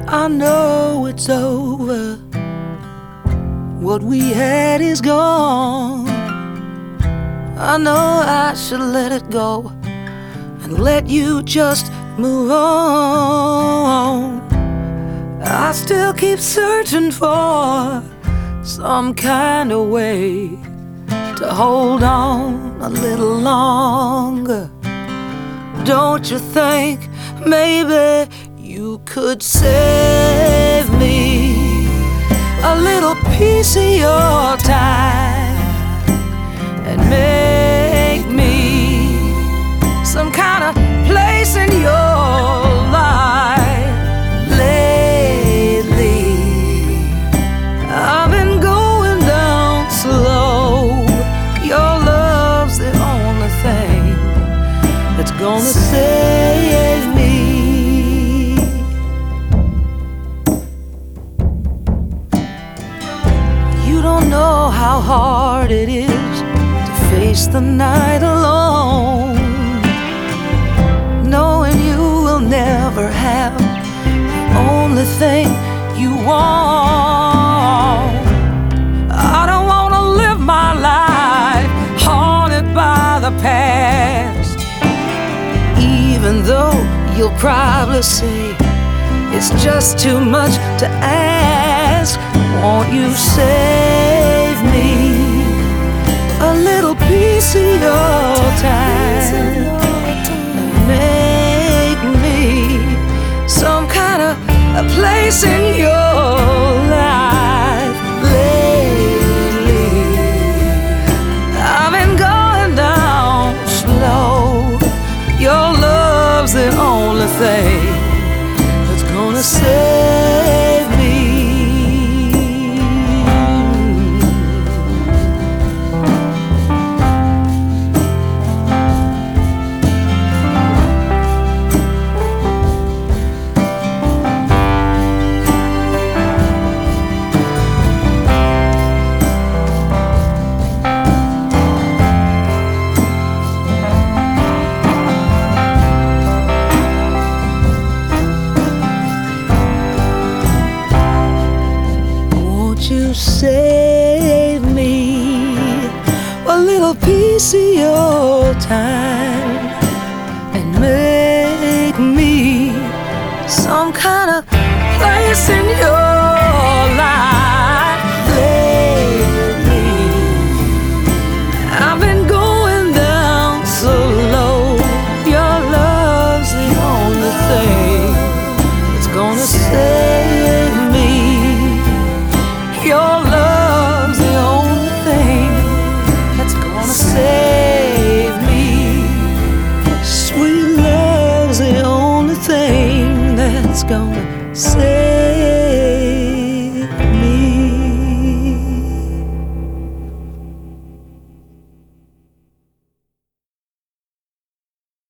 I know it's over. What we had is gone. I know I should let it go and let you just move on. I still keep searching for some kind of way to hold on a little longer. Don't you think maybe you could save me a little piece of your time and make me some kind of place in your life? Lately I've been going down slow. Your love's the only thing that's gonna save me. You don't know how hard it is to face the night alone, knowing you will never have the only thing you want. I don't wanna live my life haunted by the past, even though you'll probably say it's just too much to ask. Won't you save me a little piece of your time and make me some kind of a place in your life? Lately I've been going down slow. Your love's the only thing that's gonna save me. You save me a little piece of your time and make me some kind of place in your life. Lately I've been going down so low. Your love's the only thing that's gonna save me. Your love's the only thing that's gonna save me. Sweet love's the only thing that's gonna save me.